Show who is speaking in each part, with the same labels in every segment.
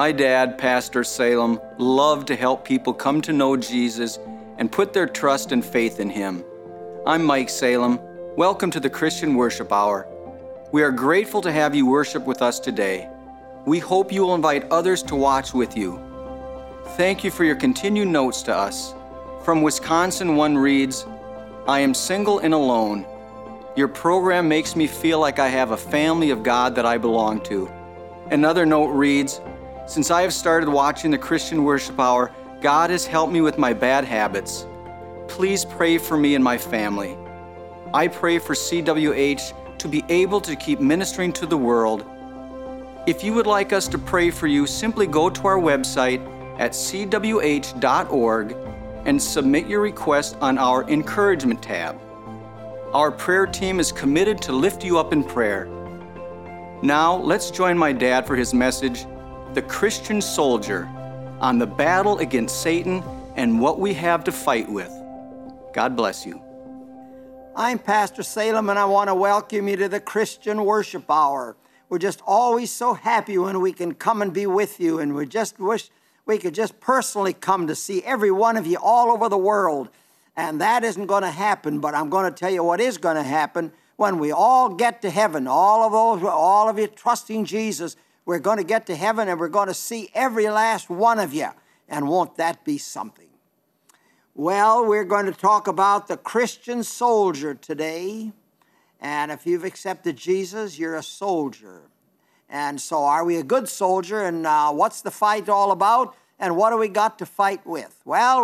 Speaker 1: My dad, Pastor Salem, loved to help people come to know Jesus and put their trust and faith in Him. I'm Mike Salem. Welcome to the Christian Worship Hour. We are grateful to have you worship with us today. We hope you will invite others to watch with you. Thank you for your continued notes to us. From Wisconsin, one reads, "I am single and alone. Your program makes me feel like I have a family of God that I belong to." Another note reads, "Since I have started watching the Christian Worship Hour, God has helped me with my bad habits. Please pray for me and my family. I pray for CWH to be able to keep ministering to the world." If you would like us to pray for you, simply go to our website at cwh.org and submit your request on our Encouragement tab. Our prayer team is committed to lift you up in prayer. Now, let's join my dad for his message, The Christian Soldier, on the battle against Satan and what we have to fight with. God bless you.
Speaker 2: I'm Pastor Salem, and I want to welcome you to the Christian Worship Hour. We're just always so happy when we can come and be with you, and we just wish we could just personally come to see every one of you all over the world. And that isn't going to happen, but I'm going to tell you what is going to happen. When we all get to heaven, all of you trusting Jesus, we're going to get to heaven and we're going to see every last one of you. And won't that be something? Well, we're going to talk about the Christian soldier today. And if you've accepted Jesus, you're a soldier. And so are we a good soldier? And what's the fight all about? And what do we got to fight with? Well,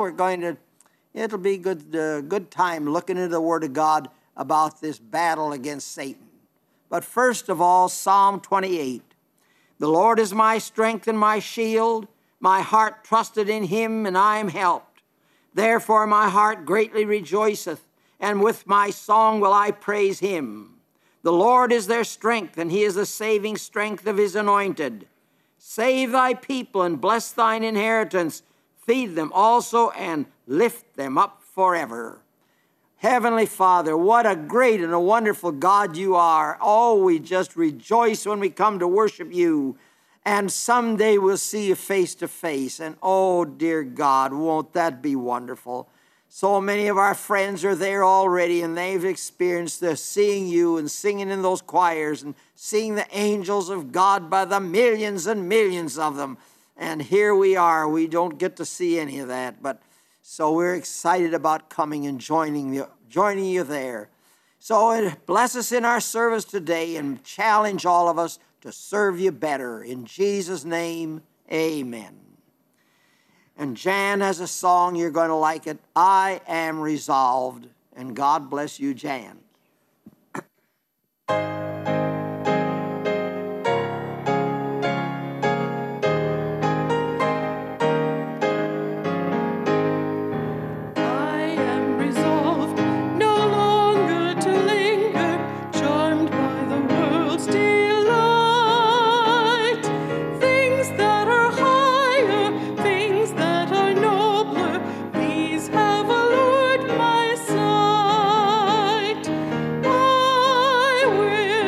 Speaker 2: it'll be good time looking into the Word of God about this battle against Satan. But first of all, Psalm 28. "The Lord is my strength and my shield. My heart trusted in Him, and I am helped. Therefore my heart greatly rejoiceth, and with my song will I praise Him. The Lord is their strength, and He is the saving strength of His anointed. Save thy people and bless thine inheritance. Feed them also and lift them up forever." Heavenly Father, what a great and a wonderful God you are. Oh, we just rejoice when we come to worship you. And someday we'll see you face to face. And oh, dear God, won't that be wonderful? So many of our friends are there already, and they've experienced the seeing you and singing in those choirs and seeing the angels of God by the millions and millions of them. And here we are. We don't get to see any of that, but so we're excited about coming and joining you there. So bless us in our service today and challenge all of us to serve you better. In Jesus' name, amen. And Jan has a song, you're going to like it, "I Am Resolved." And God bless you, Jan.
Speaker 3: These have allured my sight.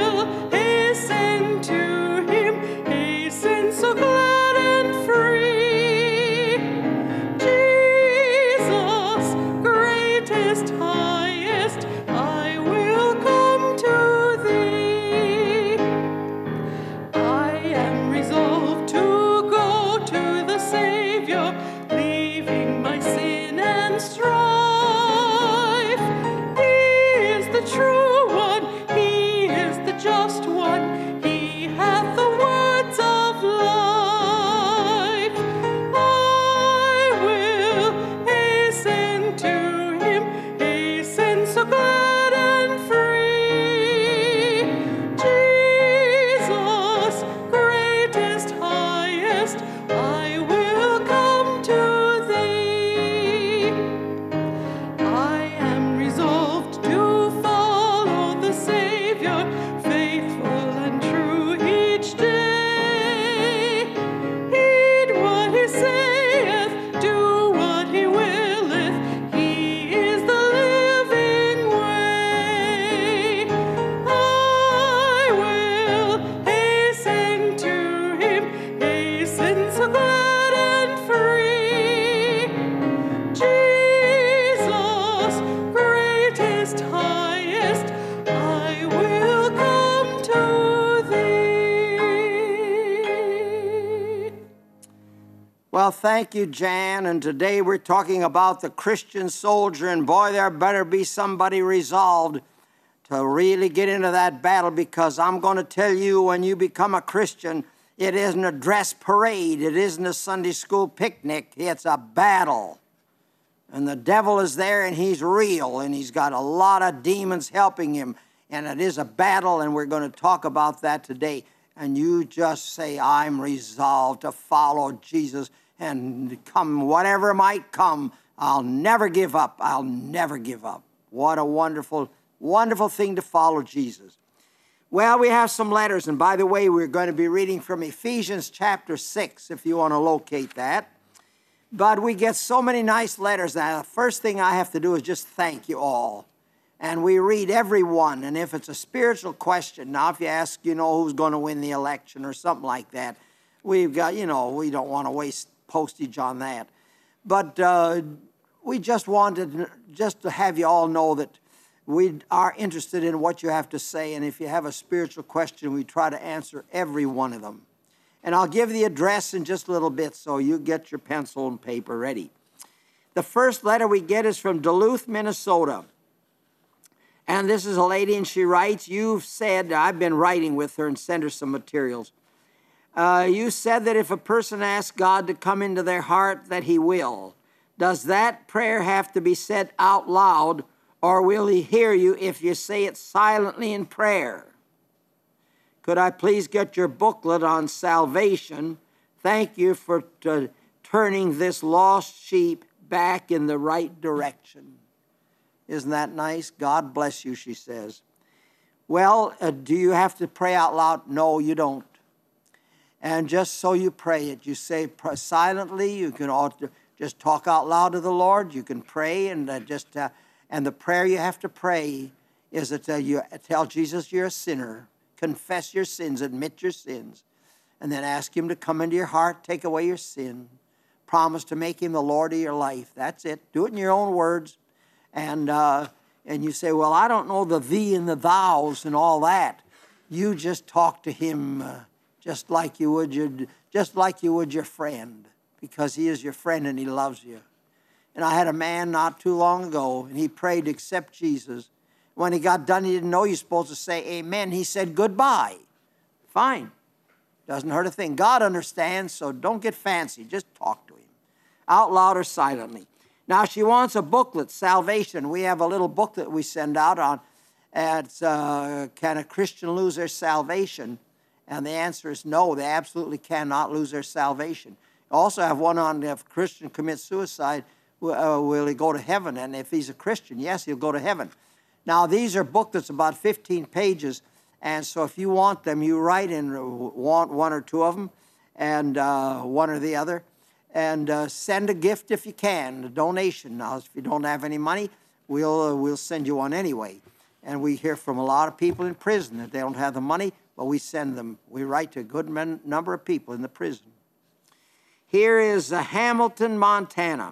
Speaker 2: Well, thank you, Jan. And today we're talking about the Christian soldier. And boy, there better be somebody resolved to really get into that battle, because I'm going to tell you, when you become a Christian, it isn't a dress parade. It isn't a Sunday school picnic. It's a battle. And the devil is there, and he's real, and he's got a lot of demons helping him. And it is a battle, and we're going to talk about that today. And you just say, I'm resolved to follow Jesus, and come whatever might come, I'll never give up. I'll never give up. What a wonderful, wonderful thing to follow Jesus. Well, we have some letters, and by the way, we're going to be reading from Ephesians chapter 6, if you want to locate that. But we get so many nice letters. Now, the first thing I have to do is just thank you all. And we read every one, and if it's a spiritual question, now if you ask, who's going to win the election or something like that, we've got, we don't want to waste postage on that. But we just wanted to have you all know that we are interested in what you have to say, and if you have a spiritual question, we try to answer every one of them. And I'll give the address in just a little bit, so you get your pencil and paper ready. The first letter we get is from Duluth, Minnesota. And this is a lady, and she writes, you've said, I've been writing with her and sent her some materials. You said that if a person asks God to come into their heart, that he will. Does that prayer have to be said out loud, or will he hear you if you say it silently in prayer? Could I please get your booklet on salvation? Thank you for turning this lost sheep back in the right direction. Isn't that nice? God bless you, she says. Well, do you have to pray out loud? No, you don't. And just so you pray it, you say silently. You can all just talk out loud to the Lord. You can pray, and and the prayer you have to pray is that you tell Jesus you're a sinner, confess your sins, admit your sins, and then ask him to come into your heart, take away your sin, promise to make him the Lord of your life. That's it. Do it in your own words. And you say, well, I don't know the thee and the thous and all that. You just talk to him just like you would your friend, because he is your friend and he loves you. And I had a man not too long ago, and he prayed to accept Jesus. When he got done, he didn't know you're supposed to say amen. He said goodbye. Fine. Doesn't hurt a thing. God understands, so don't get fancy. Just talk to him, out loud or silently. Now, she wants a booklet, Salvation. We have a little booklet we send out on, can a Christian lose their salvation? And the answer is no, they absolutely cannot lose their salvation. Also have one on, if a Christian commits suicide, will he go to heaven? And if he's a Christian, yes, he'll go to heaven. Now, these are booklets about 15 pages, and so if you want them, you write and want one or two of them, and one or the other, and send a gift if you can, a donation. Now, if you don't have any money, we'll send you one anyway. And we hear from a lot of people in prison that they don't have the money, but we send them. We write to a good number of people in the prison. Here is Hamilton, Montana.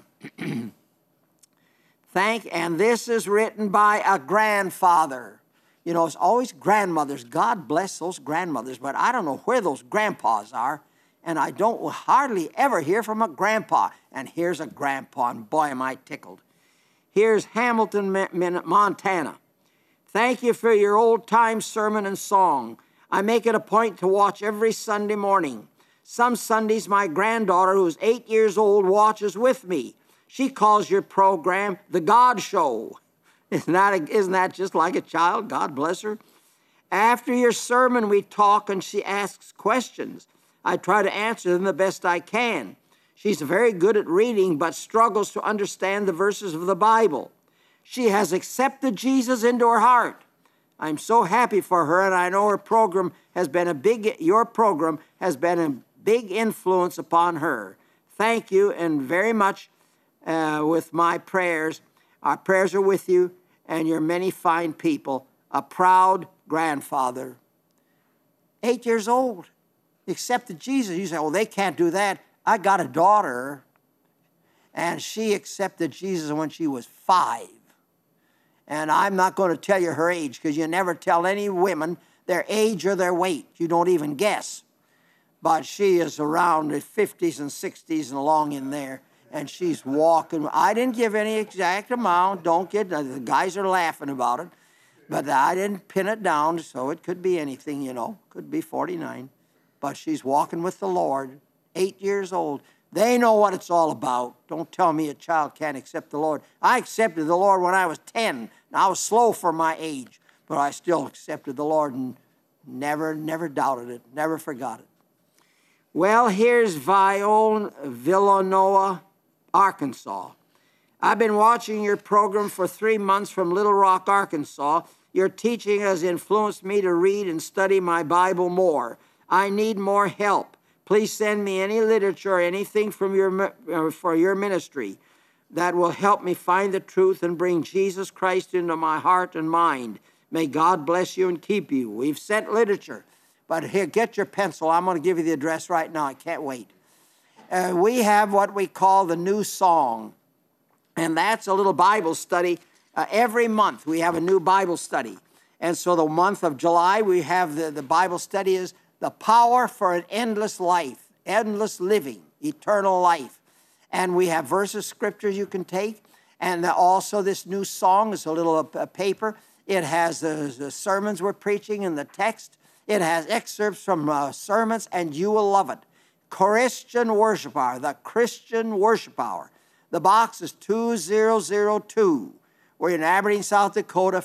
Speaker 2: And this is written by a grandfather. It's always grandmothers. God bless those grandmothers, but I don't know where those grandpas are, and I don't hardly ever hear from a grandpa. And here's a grandpa, and boy, am I tickled. Here's Hamilton, Montana. Thank you for your old-time sermon and song. I make it a point to watch every Sunday morning. Some Sundays, my granddaughter, who's 8 years old, watches with me. She calls your program The God Show. Isn't that just like a child? God bless her. After your sermon, we talk, and she asks questions. I try to answer them the best I can. She's very good at reading, but struggles to understand the verses of the Bible. She has accepted Jesus into her heart. I'm so happy for her, and I know your program has been a big influence upon her. Thank you, and very much with my prayers. Our prayers are with you and your many fine people. A proud grandfather. 8 years old. Accepted Jesus. You say, well, they can't do that. I got a daughter, and she accepted Jesus when she was 5. And I'm not going to tell you her age, because you never tell any women their age or their weight. You don't even guess. but she is around the 50s and 60s and along in there, and she's walking. I didn't give any exact amount. Don't get, the guys are laughing about it, but I didn't pin it down, so it could be anything, you know. Could be 49, but she's walking with the Lord, 8 years old. They know what it's all about. Don't tell me a child can't accept the Lord. I accepted the Lord when I was 10. Now, I was slow for my age, but I still accepted the Lord and never doubted it, never forgot it. Well, here's Viol Villanova, Arkansas. I've been watching your program for 3 months from Little Rock, Arkansas. Your teaching has influenced me to read and study my Bible more. I need more help. Please send me any literature or anything from for your ministry that will help me find the truth and bring Jesus Christ into my heart and mind. May God bless you and keep you. We've sent literature, but here, get your pencil. I'm going to give you the address right now. I can't wait. We have what we call the New Song, and that's a little Bible study. Every month we have a new Bible study. And so the month of July, we have the Bible study is The Power for an Endless Life, endless living, eternal life. And we have verses, scriptures you can take. And also this new song is a little paper. It has the sermons we're preaching in the text. It has excerpts from sermons, and you will love it. Christian Worship Hour, the Christian Worship Hour. The box is 2002. We're in Aberdeen, South Dakota,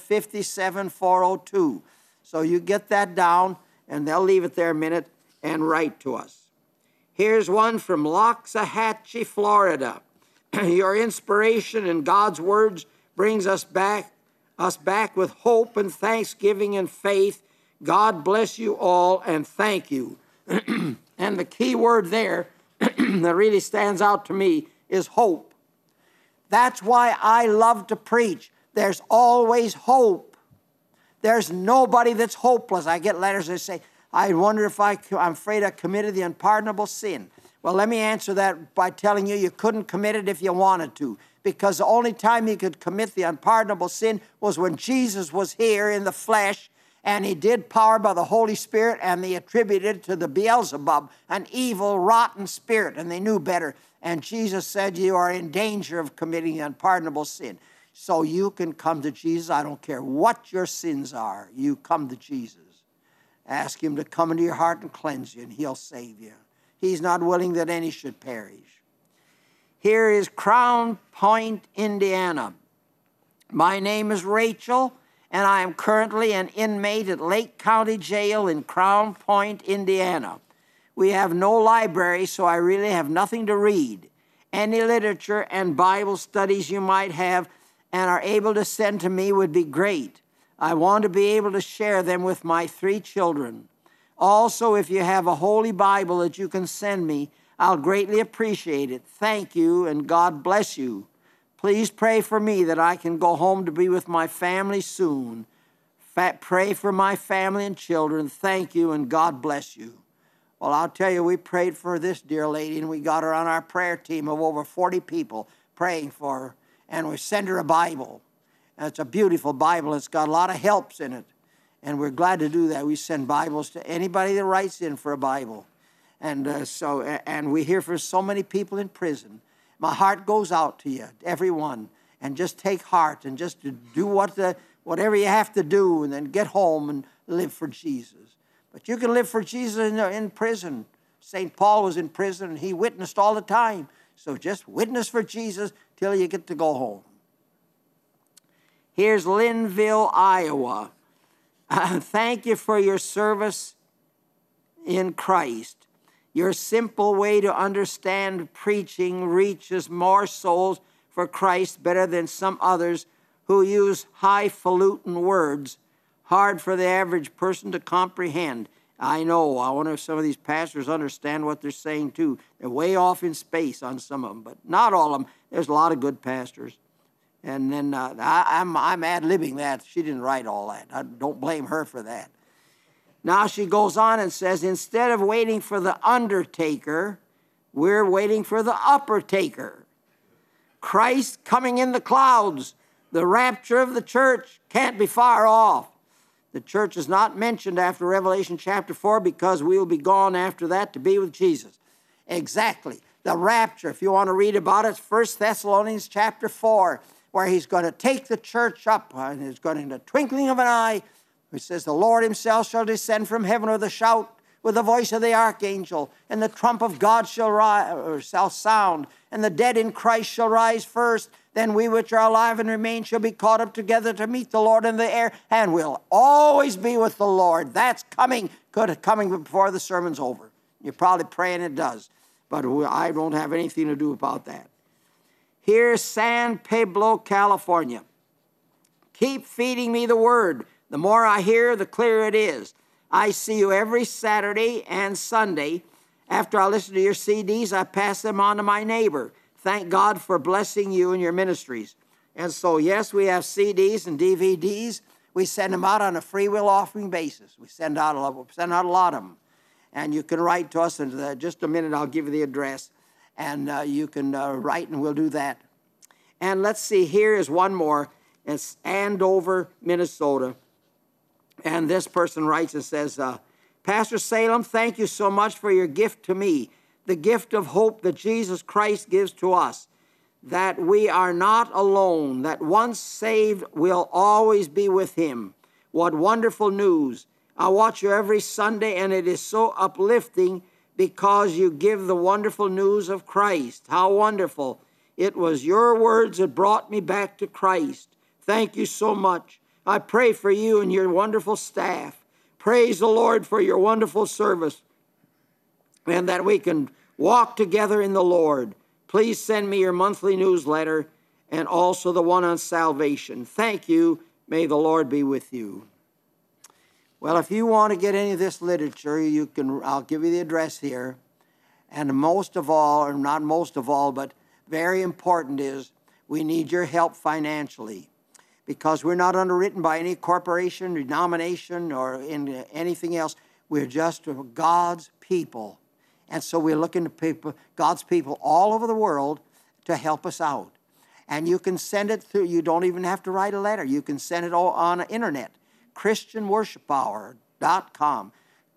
Speaker 2: 57402. So you get that down, and they'll leave it there a minute and write to us. Here's one from Loxahatchee, Florida. Your inspiration in God's words brings us back with hope and thanksgiving and faith. God bless you all, and thank you. And the key word there that really stands out to me is hope. That's why I love to preach. There's always hope. There's nobody that's hopeless. I get letters that say, I wonder if I'm afraid I committed the unpardonable sin. Well, let me answer that by telling you couldn't commit it if you wanted to, because the only time you could commit the unpardonable sin was when Jesus was here in the flesh, and he did power by the Holy Spirit, and they attributed it to the Beelzebub, an evil, rotten spirit, and they knew better. And Jesus said, you are in danger of committing the unpardonable sin. So you can come to Jesus. I don't care what your sins are. You come to Jesus. Ask him to come into your heart and cleanse you, and he'll save you. He's not willing that any should perish. Here is Crown Point, Indiana. My name is Rachel, and I am currently an inmate at Lake County Jail in Crown Point, Indiana. We have no library, so I really have nothing to read. Any literature and Bible studies you might have and are able to send to me would be great. I want to be able to share them with my 3 children. Also, if you have a Holy Bible that you can send me, I'll greatly appreciate it. Thank you, and God bless you. Please pray for me that I can go home to be with my family soon. Pray for my family and children. Thank you, and God bless you. Well, I'll tell you, we prayed for this dear lady, and we got her on our prayer team of over 40 people praying for her, and we sent her a Bible. And it's a beautiful Bible. It's got a lot of helps in it, and we're glad to do that. We send Bibles to anybody that writes in for a Bible. And and we hear from so many people in prison. My heart goes out to you, everyone, and just take heart and just do whatever you have to do, and then get home and live for Jesus. But you can live for Jesus in prison. St. Paul was in prison, and he witnessed all the time. So just witness for Jesus till you get to go home. Here's Linville, Iowa. Thank you for your service in Christ. Your simple way to understand preaching reaches more souls for Christ better than some others who use highfalutin words, hard for the average person to comprehend. I know. I wonder if some of these pastors understand what they're saying, too. They're way off in space on some of them, but not all of them. There's a lot of good pastors. And then I'm ad-libbing that. She didn't write all that. I don't blame her for that. Now she goes on and says, instead of waiting for the undertaker, we're waiting for the upper taker. Christ coming in the clouds. The rapture of the church can't be far off. The church is not mentioned after Revelation chapter 4 because we will be gone after that to be with Jesus. Exactly. The rapture, if you want to read about it, it's 1 Thessalonians chapter 4, where he's going to take the church up, and it's going in the twinkling of an eye. It says, the Lord himself shall descend from heaven with a shout, with the voice of the archangel, and the trump of God shall sound, and the dead in Christ shall rise first. Then we which are alive and remain shall be caught up together to meet the Lord in the air, and will always be with the Lord. That's coming before the sermon's over. You're probably praying it does, but I don't have anything to do about that. Here's San Pablo, California. Keep feeding me the word. The more I hear, the clearer it is. I see you every Saturday and Sunday. After I listen to your CDs, I pass them on to my neighbor. Thank God for blessing you and your ministries. And so, yes, we have CDs and DVDs. We send them out on a free will offering basis. We send out a lot of them. And you can write to us in just a minute. I'll give you the address. And you can write, and we'll do that. And let's see, here is one more. It's Andover, Minnesota. And this person writes and says, Pastor Salem, thank you so much for your gift to me, the gift of hope that Jesus Christ gives to us, that we are not alone, that once saved, we'll always be with him. What wonderful news. I watch you every Sunday, and it is so uplifting because you give the wonderful news of Christ. How wonderful. It was your words that brought me back to Christ. Thank you so much. I pray for you and your wonderful staff. Praise the Lord for your wonderful service, and that we can walk together in the Lord. Please send me your monthly newsletter and also the one on salvation. Thank you. May the Lord be with you. Well, if you want to get any of this literature, I'll give you the address here. And most of all, or not most of all, but very important is we need your help financially, because we're not underwritten by any corporation, denomination, or anything else. We're just God's people. And so we're looking to God's people all over the world to help us out. And you can send it through. You don't even have to write a letter. You can send it all on the internet. ChristianWorshipHour.com.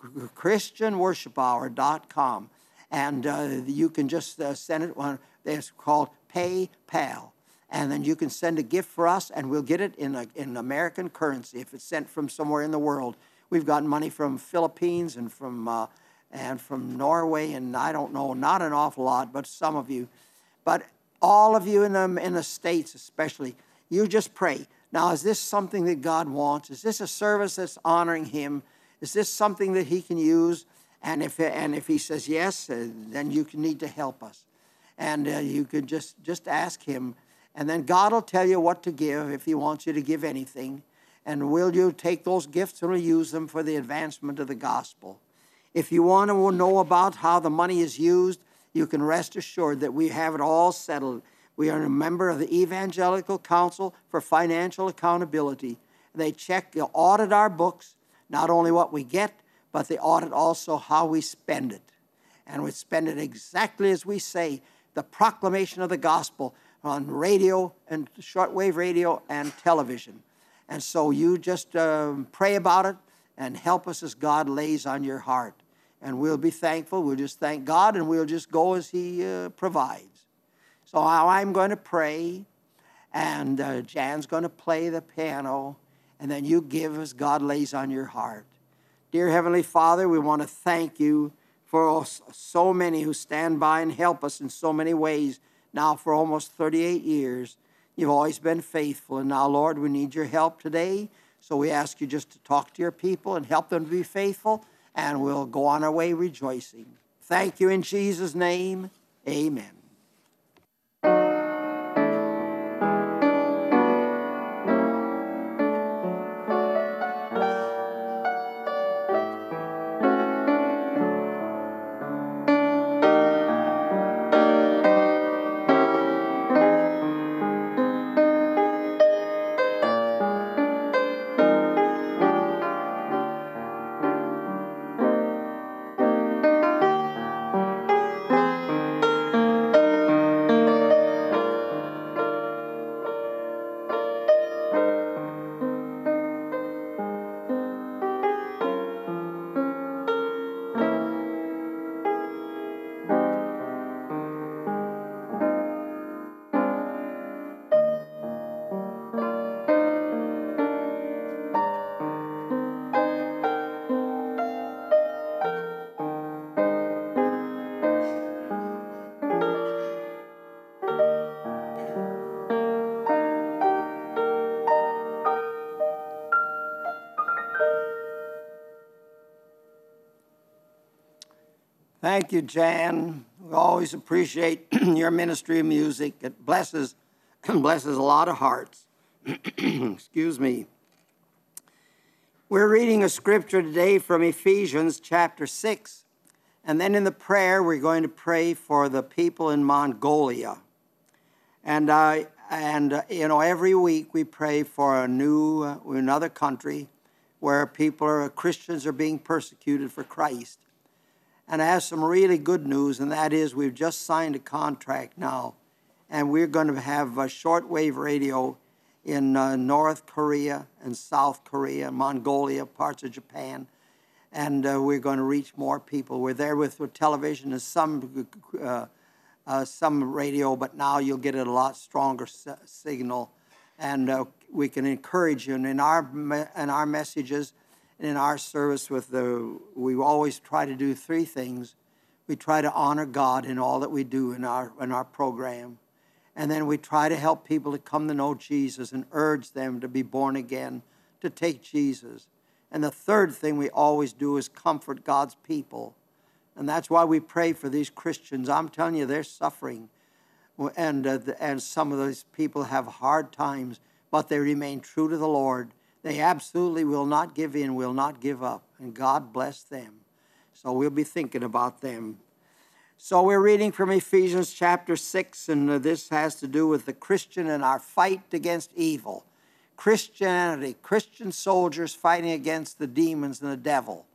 Speaker 2: ChristianWorshipHour.com. And you can just send it on. It's called PayPal. And then you can send a gift for us, and we'll get it in American currency if it's sent from somewhere in the world. We've gotten money from Philippines and from Norway, and I don't know, not an awful lot, but some of you. But all of you in the States especially, you just pray. Now, is this something that God wants? Is this a service that's honoring him? Is this something that he can use? And if he says yes, then you need to help us. And you could just ask him. And then God will tell you what to give if he wants you to give anything. And will you take those gifts and use them for the advancement of the gospel? If you want to know about how the money is used, you can rest assured that we have it all settled. We are a member of the Evangelical Council for Financial Accountability. They audit our books, not only what we get, but they audit also how we spend it. And we spend it exactly as we say, the proclamation of the gospel on radio and shortwave radio and television. And so you just pray about it and help us as God lays on your heart. And we'll be thankful. We'll just thank God, and we'll just go as he provides. So I'm going to pray, and Jan's going to play the piano, and then you give as God lays on your heart. Dear Heavenly Father, we want to thank you for so many who stand by and help us in so many ways. Now for almost 38 years, you've always been faithful. And now, Lord, we need your help today. So we ask you just to talk to your people and help them to be faithful, and we'll go on our way rejoicing. Thank you in Jesus' name. Amen. Thank you, Jan. We always appreciate your ministry of music. It blesses a lot of hearts. Excuse me. We're reading a scripture today from Ephesians chapter 6. And then in the prayer, we're going to pray for the people in Mongolia. And every week we pray for another country where Christians are being persecuted for Christ. And I have some really good news, and that is we've just signed a contract now, and we're going to have a shortwave radio in North Korea and South Korea, Mongolia, parts of Japan, and we're going to reach more people. We're there with television and some radio, but now you'll get a lot stronger signal, and we can encourage you. And in our messages, and in our service we always try to do three things. We try to honor God in all that we do in our program. And then we try to help people to come to know Jesus and urge them to be born again, to take Jesus. And the third thing we always do is comfort God's people. And that's why we pray for these Christians. I'm telling you, they're suffering. And some of those people have hard times, but they remain true to the Lord. They absolutely will not give in, will not give up. And God bless them. So we'll be thinking about them. So we're reading from Ephesians chapter 6, and this has to do with the Christian and our fight against evil. Christianity, Christian soldiers fighting against the demons and the devil.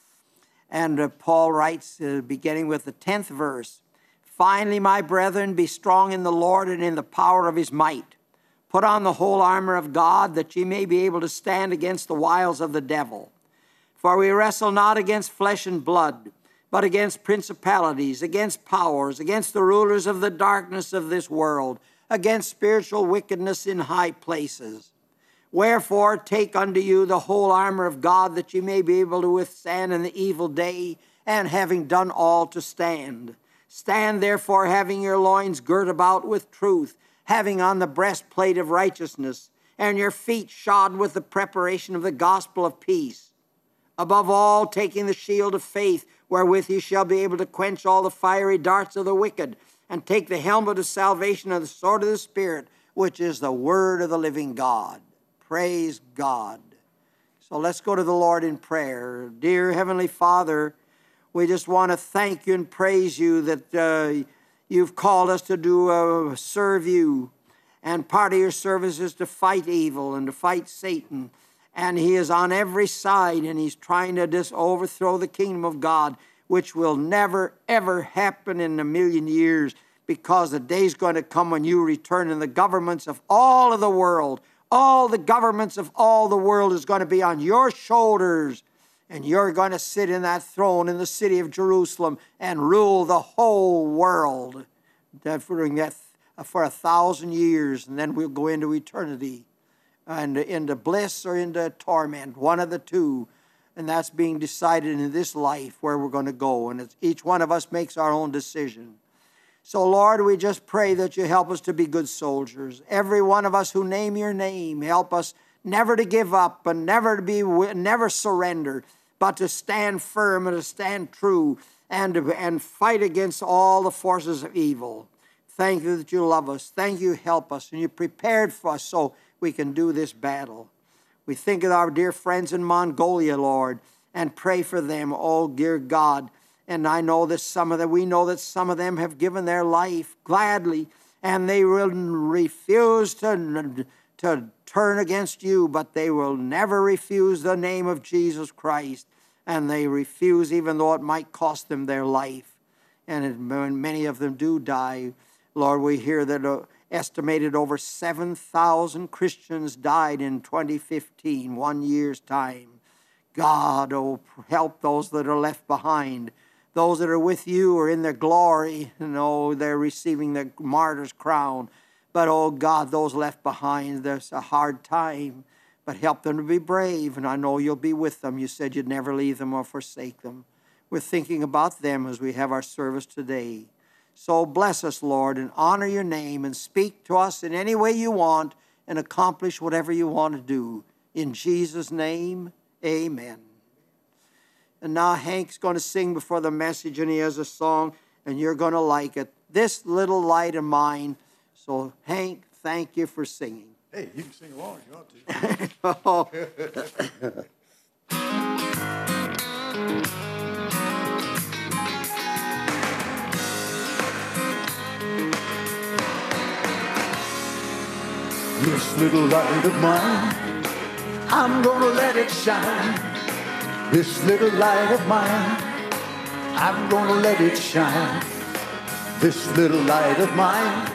Speaker 2: And Paul writes, beginning with the 10th verse, "Finally, my brethren, be strong in the Lord and in the power of his might. Put on the whole armor of God, that ye may be able to stand against the wiles of the devil. For we wrestle not against flesh and blood, but against principalities, against powers, against the rulers of the darkness of this world, against spiritual wickedness in high places. Wherefore, take unto you the whole armor of God, that ye may be able to withstand in the evil day, and having done all, to stand. Stand therefore, having your loins girt about with truth, having on the breastplate of righteousness, and your feet shod with the preparation of the gospel of peace. Above all, taking the shield of faith, wherewith ye shall be able to quench all the fiery darts of the wicked, and take the helmet of salvation and the sword of the Spirit, which is the word of the living God." Praise God. So let's go to the Lord in prayer. Dear Heavenly Father, we just want to thank you and praise you that you've called us to serve you. And part of your service is to fight evil and to fight Satan. And he is on every side, and he's trying to overthrow the kingdom of God, which will never, ever happen in a million years, because the day's going to come when you return, and the governments of all of the world, all the governments of all the world is going to be on your shoulders. And you're going to sit in that throne in the city of Jerusalem and rule the whole world for 1,000 years. And then we'll go into eternity and into bliss or into torment, one of the two. And that's being decided in this life where we're going to go. And each one of us makes our own decision. So, Lord, we just pray that you help us to be good soldiers. Every one of us who name your name, help us never to give up and never surrender, but to stand firm and to stand true and fight against all the forces of evil. Thank you that you love us. Thank you, help us, and you prepared for us so we can do this battle. We think of our dear friends in Mongolia, Lord, and pray for them, oh dear God. And I know that we know that some of them have given their life gladly, and they will refuse to turn against you, but they will never refuse the name of Jesus Christ. And they refuse, even though it might cost them their life. And many of them do die. Lord, we hear that estimated over 7,000 Christians died in 2015, 1 year's time. God, oh, help those that are left behind. Those that are with you are in their glory. They're receiving the martyr's crown. But, oh God, those left behind, there's a hard time. But help them to be brave, and I know you'll be with them. You said you'd never leave them or forsake them. We're thinking about them as we have our service today. So bless us, Lord, and honor your name, and speak to us in any way you want, and accomplish whatever you want to do. In Jesus' name, amen. And now Hank's going to sing before the message, and he has a song, and you're going to like it. This Little Light of Mine. So, Hank, thank you for singing.
Speaker 3: Hey, you can sing along if you want to. This little light of mine, I'm gonna let it shine. This little light of mine, I'm gonna let it shine. This little light of mine,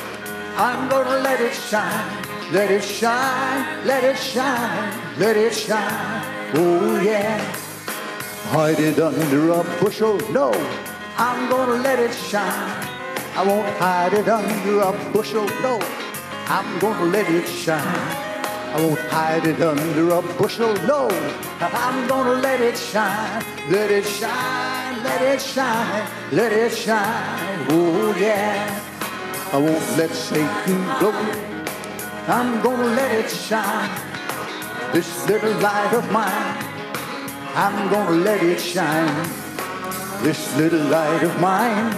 Speaker 3: I'm gonna let it shine. Let it shine, let it shine, let it shine. Oh yeah. Hide it under a bushel, no, I'm gonna let it shine. I won't hide it under a bushel, no, I'm gonna let it shine. I won't hide it under a bushel, no, I'm gonna let it shine. Let it shine, let it shine, let it shine. Oh yeah. I won't let Satan blow it. I'm gonna let it shine. This little light of mine, I'm gonna let it shine. This little light of mine,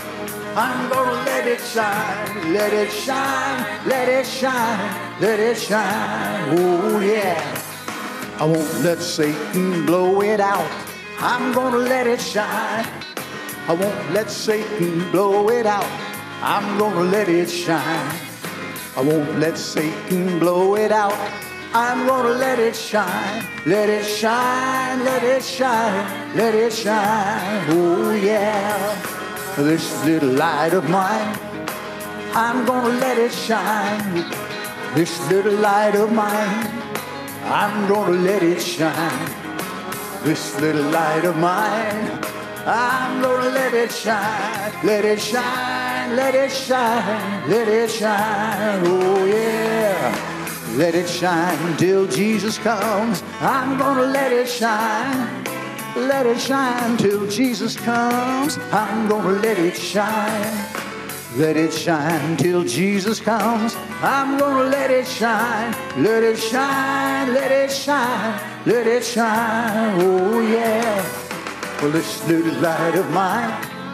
Speaker 3: I'm gonna let it shine. Let it shine, let it shine, let it shine. Oh yeah. I won't let Satan blow it out. I'm gonna let it shine. I won't let Satan blow it out. I'm gonna let it shine. I won't let Satan blow it out. I'm gonna let it shine. Let it shine, let it shine, let it shine. Oh yeah. This little light of mine, I'm gonna let it shine. This little light of mine, I'm gonna let it shine. This little light of mine, I'm gonna let it shine. Let it shine, let it shine, let it shine. Oh yeah. Let it shine till Jesus comes. I'm gonna let it shine. Let it shine till Jesus comes. I'm gonna let it shine. Let it shine till Jesus comes. I'm gonna let it shine. Let it shine, let it shine, let it shine. Oh yeah. Well, this little light of mine,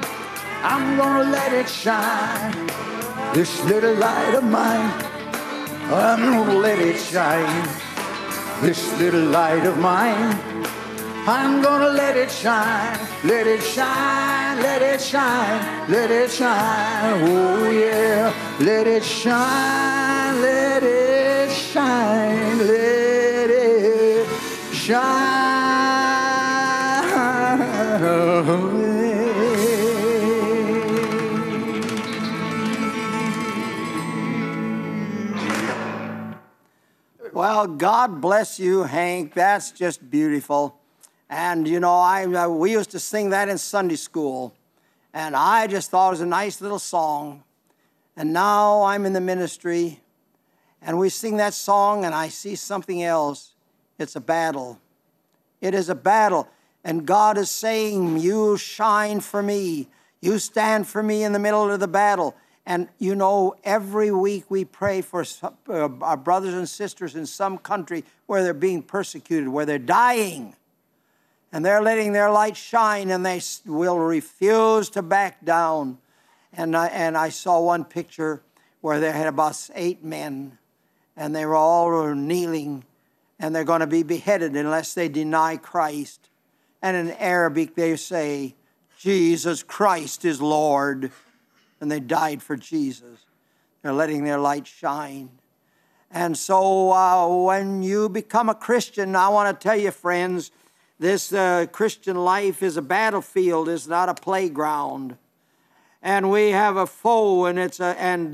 Speaker 3: I'm gonna let it shine. This little light of mine, I'm gonna let it shine. This little light of mine, I'm gonna let it shine. Let it shine, let it shine, let it shine. Oh yeah. Let it shine, let it shine, let it shine.
Speaker 2: Well, God bless you, Hank. That's just beautiful. And, you know, we used to sing that in Sunday school. And I just thought it was a nice little song. And now I'm in the ministry. And we sing that song, and I see something else. It's a battle. It is a battle. And God is saying, you shine for me. You stand for me in the middle of the battle. And, you know, every week we pray for our brothers and sisters in some country where they're being persecuted, where they're dying. And they're letting their light shine, and they will refuse to back down. And I saw one picture where they had about 8 men, and they were all kneeling, and they're going to be beheaded unless they deny Christ. And in Arabic they say, Jesus Christ is Lord. And they died for Jesus. They're letting their light shine. And so when you become a Christian, I want to tell you, friends, this Christian life is a battlefield, it's not a playground. And we have a foe, and it's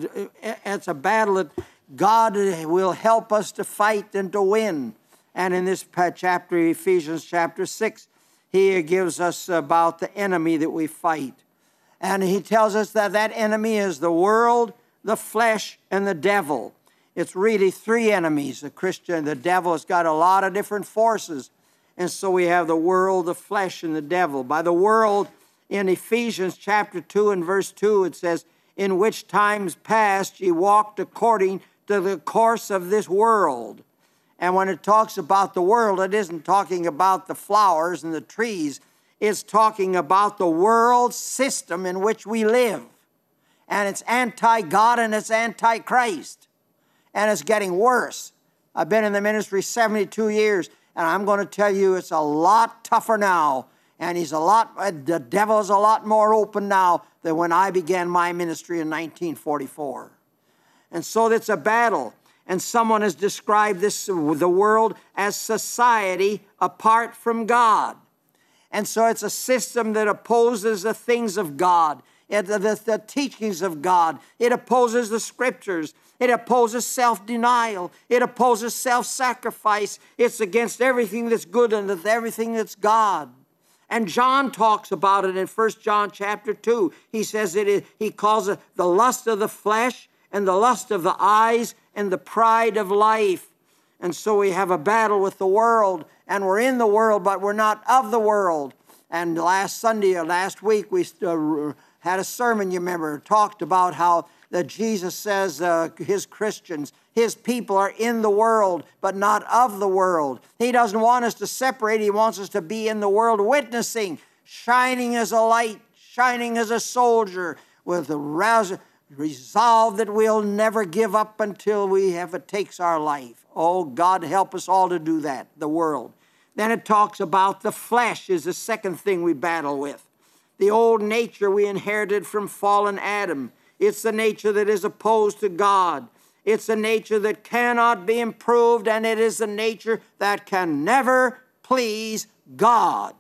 Speaker 2: a battle that God will help us to fight and to win. And in this chapter, Ephesians chapter 6, he gives us about the enemy that we fight. And he tells us that that enemy is the world, the flesh, and the devil. It's really 3 enemies. The devil has got a lot of different forces. And so we have the world, the flesh, and the devil. By the world, in Ephesians chapter 2 and verse 2, it says, in which times past ye walked according to the course of this world. And when it talks about the world, it isn't talking about the flowers and the trees. It's talking about the world system in which we live. And it's anti-God and it's anti-Christ. And it's getting worse. I've been in the ministry 72 years, and I'm going to tell you it's a lot tougher now. And the devil is a lot more open now than when I began my ministry in 1944. And so it's a battle. And someone has described the world as society apart from God. And so it's a system that opposes the things of God, the teachings of God. It opposes the Scriptures. It opposes self-denial. It opposes self-sacrifice. It's against everything that's good and everything that's God. And John talks about it in 1 John chapter 2. He says he calls it the lust of the flesh and the lust of the eyes and the pride of life. And so we have a battle with the world, and we're in the world, but we're not of the world. And last week, we had a sermon, you remember, talked about how that Jesus says his Christians, his people are in the world, but not of the world. He doesn't want us to separate. He wants us to be in the world witnessing, shining as a light, shining as a soldier, with the resolve that we'll never give up until it takes our life. Oh, God, help us all to do that, the world. Then it talks about the flesh is the second thing we battle with. The old nature we inherited from fallen Adam. It's the nature that is opposed to God. It's the nature that cannot be improved, and it is the nature that can never please God.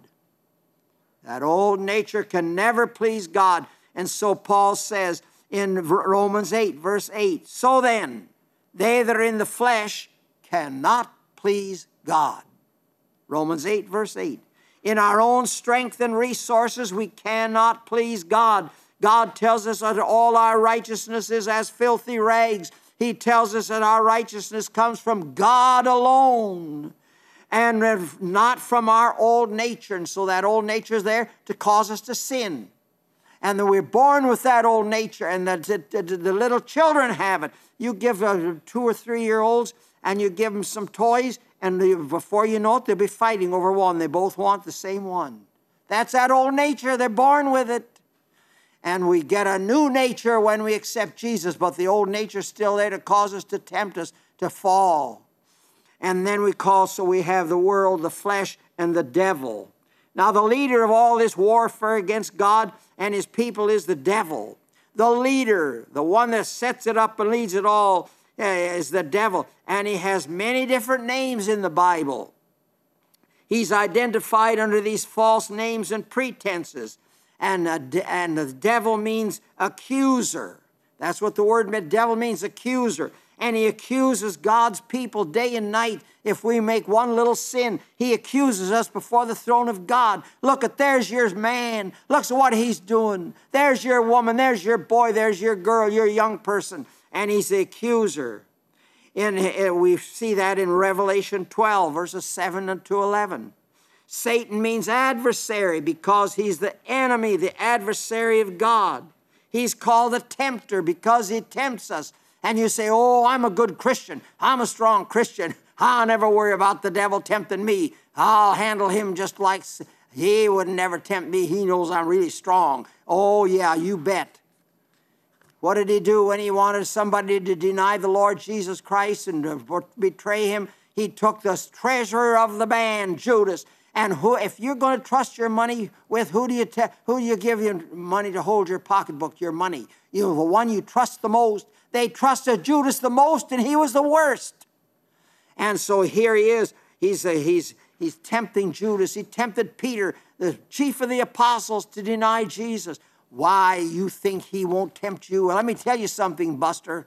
Speaker 2: That old nature can never please God. And so Paul says in Romans 8, verse 8, so then, they that are in the flesh cannot please God. Romans 8, verse 8. In our own strength and resources, we cannot please God. God tells us that all our righteousness is as filthy rags. He tells us that our righteousness comes from God alone and not from our old nature. And so that old nature is there to cause us to sin. And that we're born with that old nature, and the little children have it. You give 2 or 3 year olds and you give them some toys, and before you know it, they'll be fighting over one. They both want the same one. That's that old nature. They're born with it. And we get a new nature when we accept Jesus, but the old nature's still there to cause us, to tempt us to fall. And then we have the world, the flesh, and the devil. Now, the leader of all this warfare against God and his people is the devil. The leader, the one that sets it up and leads it all, is the devil. And he has many different names in the Bible. He's identified under these false names and pretenses. And the devil means accuser. That's what the word devil means, accuser. And he accuses God's people day and night. If we make one little sin, he accuses us before the throne of God. Look, there's your man. Look at what he's doing. There's your woman. There's your boy. There's your girl, your young person. And he's the accuser. We see that in Revelation 12, verses 7 to 11. Satan means adversary because he's the enemy, the adversary of God. He's called the tempter because he tempts us. And you say, oh, I'm a good Christian. I'm a strong Christian. I'll never worry about the devil tempting me. I'll handle him just like he would never tempt me. He knows I'm really strong. Oh, yeah, you bet. What did he do when he wanted somebody to deny the Lord Jesus Christ and to betray him? He took the treasurer of the band, Judas. And if you're going to trust your money with, who do you give your money to hold your pocketbook, your money? The one you trust the most. They trusted Judas the most, and he was the worst. And so here he is. He's tempting Judas. He tempted Peter, the chief of the apostles, to deny Jesus. Why, you think he won't tempt you? Well, let me tell you something, Buster.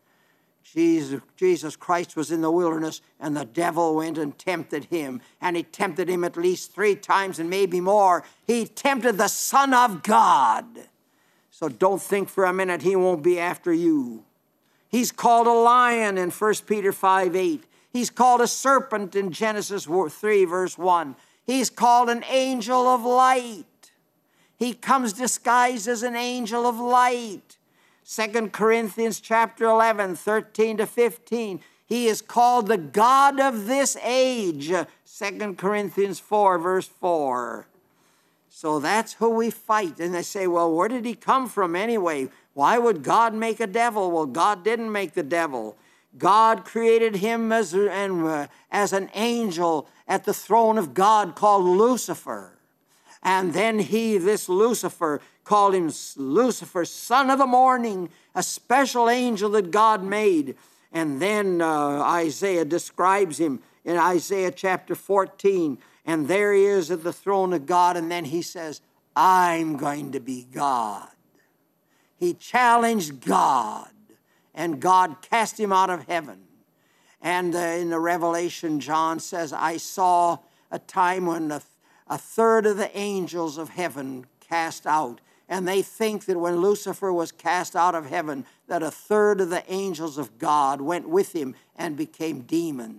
Speaker 2: Jesus Christ was in the wilderness, and the devil went and tempted him. And he tempted him at least 3 times and maybe more. He tempted the Son of God. So don't think for a minute he won't be after you. He's called a lion in 1 Peter 5:8. He's called a serpent in Genesis 3, verse 1. He's called an angel of light. He comes disguised as an angel of light. 2 Corinthians chapter 11, 13 to 15. He is called the God of this age. 2 Corinthians 4, verse 4. So that's who we fight. And they say, well, where did he come from anyway? Why would God make a devil? Well, God didn't make the devil. God created him as an angel at the throne of God called Lucifer. And then this Lucifer, called him Lucifer, son of the morning, a special angel that God made. And then Isaiah describes him in Isaiah chapter 14. And there he is at the throne of God. And then he says, I'm going to be God. He challenged God. And God cast him out of heaven. And in the Revelation, John says, I saw a time when a third of the angels of heaven cast out. And they think that when Lucifer was cast out of heaven, that a third of the angels of God went with him and became demons.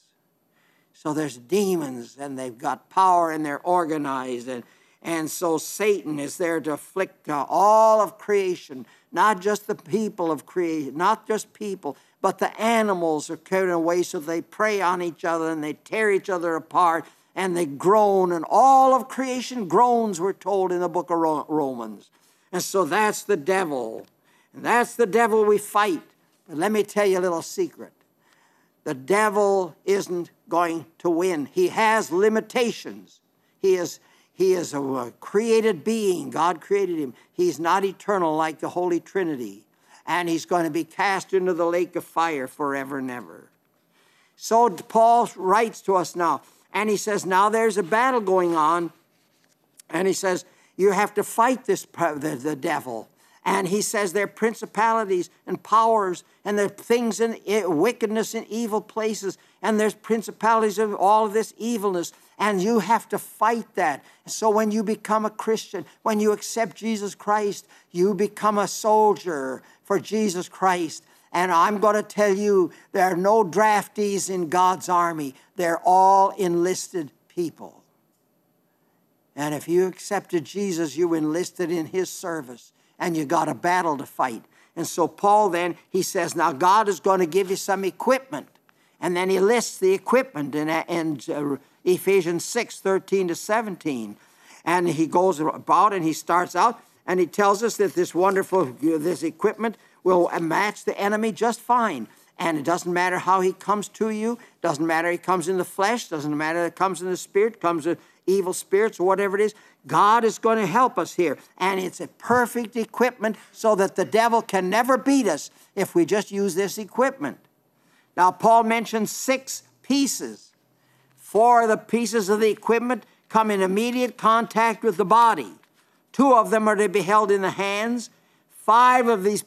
Speaker 2: So there's demons, and they've got power, and they're organized. And so Satan is there to afflict all of creation, not just the people of creation, not just people, but the animals are carried away, so they prey on each other, and they tear each other apart, and they groan, and all of creation groans, we're told in the book of Romans. And so that's the devil. And that's the devil we fight. But let me tell you a little secret. The devil isn't going to win. He has limitations. He is a created being. God created him. He's not eternal like the Holy Trinity. And he's going to be cast into the lake of fire forever and ever. So Paul writes to us now. And he says, now there's a battle going on. And he says, you have to fight the devil. And he says there are principalities and powers, and there are things in wickedness in evil places, and there's principalities of all of this evilness, and you have to fight that. So when you become a Christian, when you accept Jesus Christ, you become a soldier for Jesus Christ. And I'm going to tell you, there are no draftees in God's army. They're all enlisted people. And if you accepted Jesus, you enlisted in his service. And you got a battle to fight. And so Paul then, he says, now God is going to give you some equipment. And then he lists the equipment in Ephesians 6, 13 to 17. And he goes about and he starts out and he tells us that this equipment will match the enemy just fine. And it doesn't matter how he comes to you. Doesn't matter if he comes in the flesh. Doesn't matter if he comes in the spirit, comes in evil spirits or whatever it is. God is going to help us here. And it's a perfect equipment so that the devil can never beat us if we just use this equipment. Now, Paul mentions 6 pieces. 4 of the pieces of the equipment come in immediate contact with the body. 2 of them are to be held in the hands. 5 of these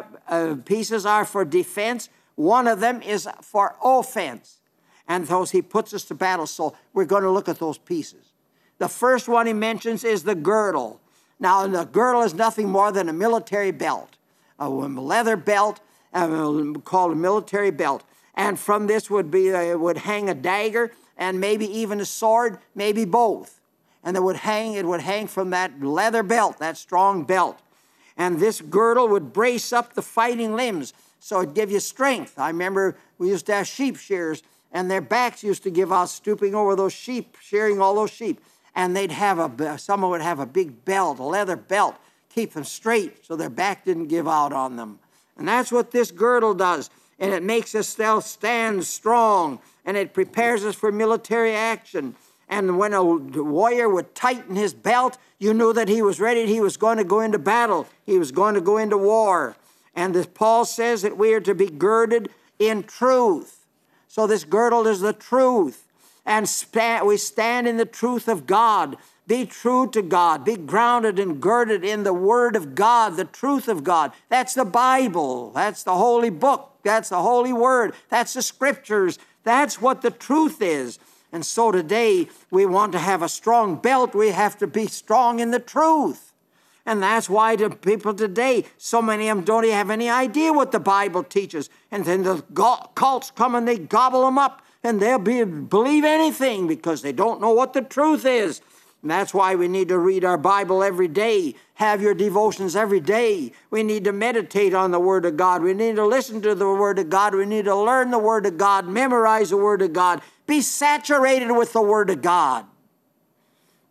Speaker 2: pieces are for defense. 1 of them is for offense. And those he puts us to battle. So we're going to look at those pieces. The first one he mentions is the girdle. Now, the girdle is nothing more than a military belt, a leather belt called a military belt. And from this would hang a dagger and maybe even a sword, maybe both. And it would hang from that leather belt, that strong belt. And this girdle would brace up the fighting limbs, so it'd give you strength. I remember we used to have sheep shearers, and their backs used to give out stooping over those sheep, shearing all those sheep. And someone would have a big belt, a leather belt, keep them straight so their back didn't give out on them. And that's what this girdle does. And it makes us stand strong, and it prepares us for military action. And when a warrior would tighten his belt, you knew that he was ready. He was going to go into battle. He was going to go into war. And as Paul says that we are to be girded in truth. So this girdle is the truth. And we stand in the truth of God. Be true to God. Be grounded and girded in the Word of God, the truth of God. That's the Bible. That's the Holy Book. That's the Holy Word. That's the Scriptures. That's what the truth is. And so today, we want to have a strong belt. We have to be strong in the truth. And that's why the people today, so many of them don't even have any idea what the Bible teaches. And then the cults come and they gobble them up. And they'll believe anything because they don't know what the truth is. And that's why we need to read our Bible every day. Have your devotions every day. We need to meditate on the Word of God. We need to listen to the Word of God. We need to learn the Word of God, memorize the Word of God. Be saturated with the Word of God.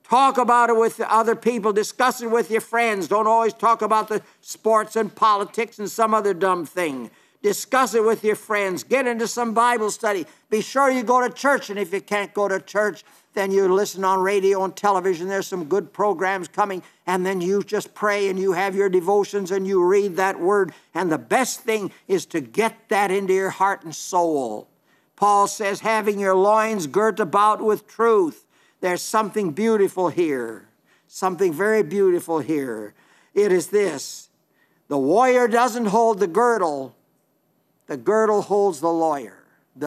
Speaker 2: Talk about it with other people. Discuss it with your friends. Don't always talk about the sports and politics and some other dumb thing. Discuss it with your friends. Get into some Bible study. Be sure you go to church. And if you can't go to church, then you listen on radio and television. There's some good programs coming. And then you just pray and you have your devotions and you read that word. And the best thing is to get that into your heart and soul. Paul says, having your loins girt about with truth. There's something beautiful here. Something very beautiful here. It is this. The warrior doesn't hold the girdle. The girdle holds the warrior.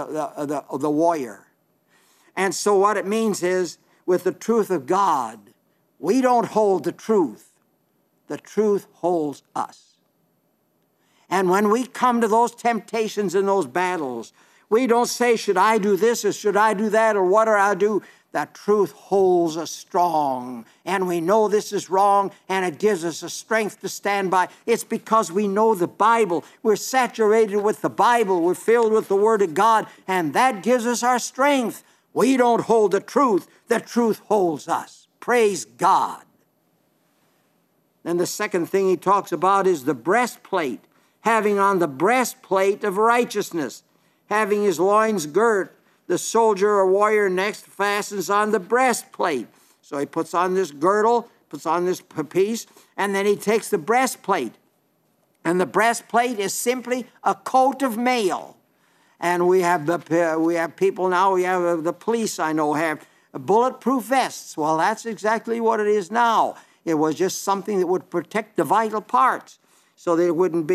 Speaker 2: And so what it means is, with the truth of God, we don't hold the truth. The truth holds us. And when we come to those temptations and those battles, we don't say, should I do this or should I do that or what do I do? That truth holds us strong, and we know this is wrong, and it gives us a strength to stand by. It's because we know the Bible. We're saturated with the Bible. We're filled with the Word of God, and that gives us our strength. We don't hold the truth. The truth holds us. Praise God. And the second thing he talks about is the breastplate, having on the breastplate of righteousness, having his loins girt. The soldier or warrior next fastens on the breastplate. So he puts on this girdle, puts on this piece, and then he takes the breastplate. And the breastplate is simply a coat of mail. And we have people now, we have the police I know have bulletproof vests. Well, that's exactly what it is now. It was just something that would protect the vital parts. So there wouldn't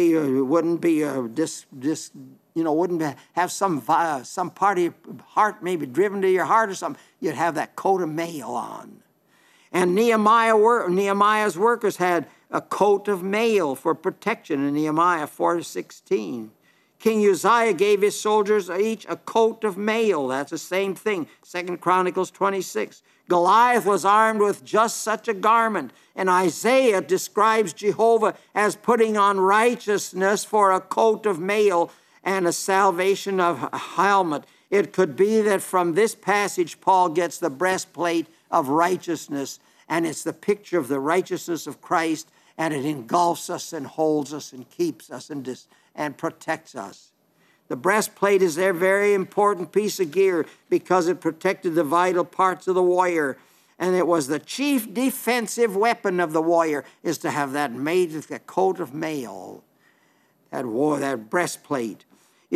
Speaker 2: have some part of your heart maybe driven to your heart or something. You'd have that coat of mail on. And Nehemiah's workers had a coat of mail for protection in Nehemiah 4:16. King Uzziah gave his soldiers each a coat of mail. That's the same thing. 2 Chronicles 26. Goliath was armed with just such a garment. And Isaiah describes Jehovah as putting on righteousness for a coat of mail and a salvation of a helmet. It could be that from this passage, Paul gets the breastplate of righteousness, and it's the picture of the righteousness of Christ, and it engulfs us and holds us and keeps us and protects us. The breastplate is a very important piece of gear because it protected the vital parts of the warrior, and it was the chief defensive weapon of the warrior is to have that made with a coat of mail, that breastplate.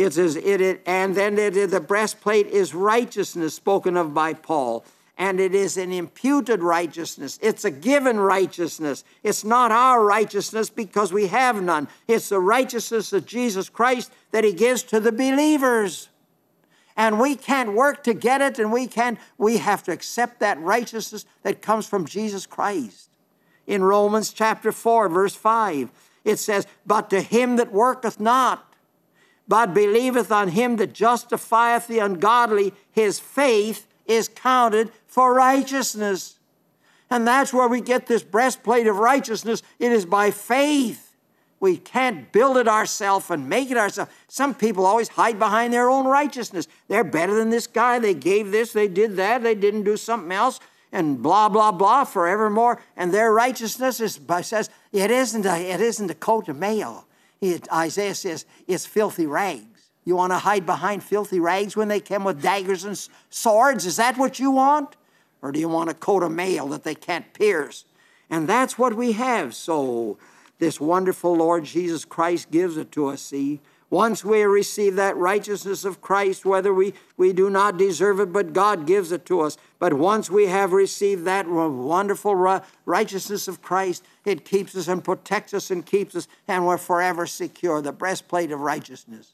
Speaker 2: The breastplate is righteousness spoken of by Paul, and it is an imputed righteousness. It's a given righteousness. It's not our righteousness because we have none. It's the righteousness of Jesus Christ that he gives to the believers. And we can't work to get it, and we have to accept that righteousness that comes from Jesus Christ. In Romans chapter 4, verse 5, it says, but to him that worketh not, but believeth on him that justifieth the ungodly, his faith is counted for righteousness. And that's where we get this breastplate of righteousness. It is by faith. We can't build it ourselves and make it ourselves. Some people always hide behind their own righteousness. They're better than this guy. They gave this, they did that, they didn't do something else, and blah, blah, blah, forevermore. And their righteousness says, it isn't a coat of mail. Isaiah says, it's filthy rags. You want to hide behind filthy rags when they come with daggers and swords? Is that what you want? Or do you want a coat of mail that they can't pierce? And that's what we have. So this wonderful Lord Jesus Christ gives it to us, see? Once we receive that righteousness of Christ, whether we do not deserve it, but God gives it to us. But once we have received that wonderful righteousness of Christ, it keeps us and protects us and keeps us, and we're forever secure, the breastplate of righteousness.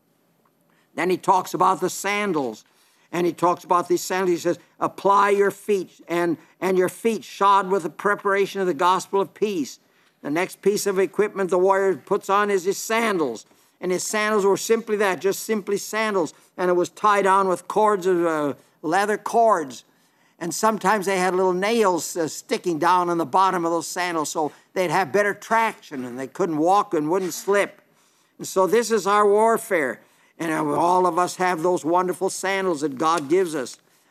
Speaker 2: Then he talks about the sandals. And he talks about these sandals. He says, apply your feet and your feet shod with the preparation of the gospel of peace. The next piece of equipment the warrior puts on is his sandals. And his sandals were simply that, just simply sandals. And it was tied on with cords of leather cords. And sometimes they had little nails sticking down on the bottom of those sandals so they'd have better traction and they couldn't walk and wouldn't slip. And so this is our warfare. And all of us have those wonderful sandals that God gives us.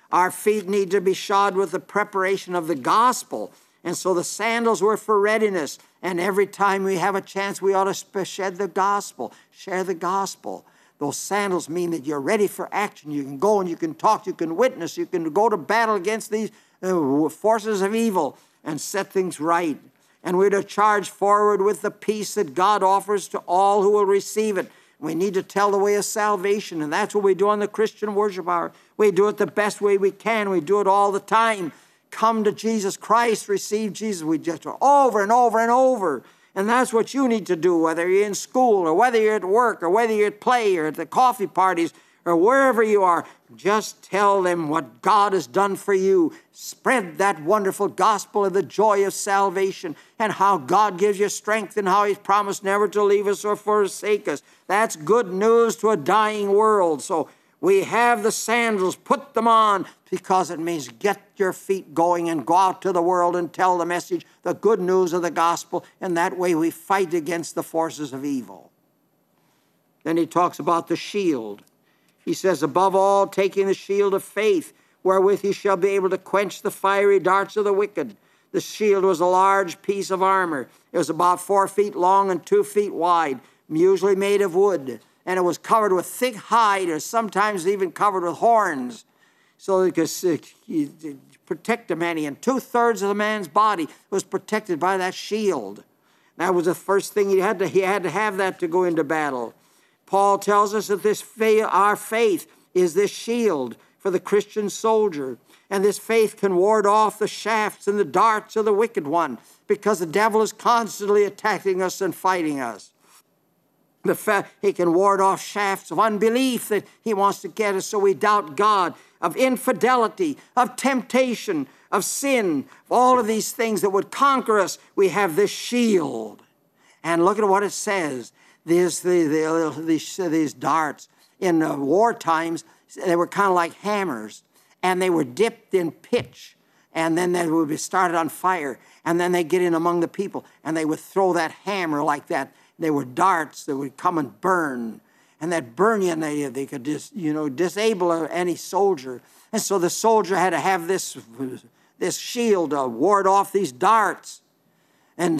Speaker 2: Our feet need to be shod with the preparation of the gospel. And so the sandals were for readiness. And every time we have a chance, we ought to shed the gospel, share the gospel. Those sandals mean that you're ready for action. You can go and you can talk, you can witness, you can go to battle against these forces of evil and set things right. And we're to charge forward with the peace that God offers to all who will receive it. We need to tell the way of salvation, and that's what we do on the Christian Worship Hour. We do it the best way we can. We do it all the time. Come to Jesus Christ, receive Jesus. We just do it over and over and over. And that's what you need to do, whether you're in school or whether you're at work or whether you're at play or at the coffee parties or wherever you are. Just tell them what God has done for you. Spread that wonderful gospel of the joy of salvation and how God gives you strength and how He's promised never to leave us or forsake us. That's good news to a dying world. So we have the sandals, put them on, because it means get your feet going and go out to the world and tell the message, the good news of the gospel, and that way we fight against the forces of evil. Then he talks about the shield. He says, above all, taking the shield of faith, wherewith you shall be able to quench the fiery darts of the wicked. The shield was a large piece of armor. It was about 4 feet long and 2 feet wide, usually made of wood. And it was covered with thick hide, or sometimes even covered with horns, so it could protect a man. And 2/3 of the man's body was protected by that shield. That was the first thing he had to have that to go into battle. Paul tells us that our faith is this shield for the Christian soldier. And this faith can ward off the shafts and the darts of the wicked one, because the devil is constantly attacking us and fighting us. He can ward off shafts of unbelief that he wants to get us so we doubt God, of infidelity, of temptation, of sin, of all of these things that would conquer us. We have this shield. And look at what it says. These darts in war times, they were kind of like hammers, and they were dipped in pitch, and then they would be started on fire, and then they'd get in among the people, and they would throw that hammer like that. They were darts that would come and burn, and that burn you, and they could disable any soldier. And so the soldier had to have this shield to ward off these darts and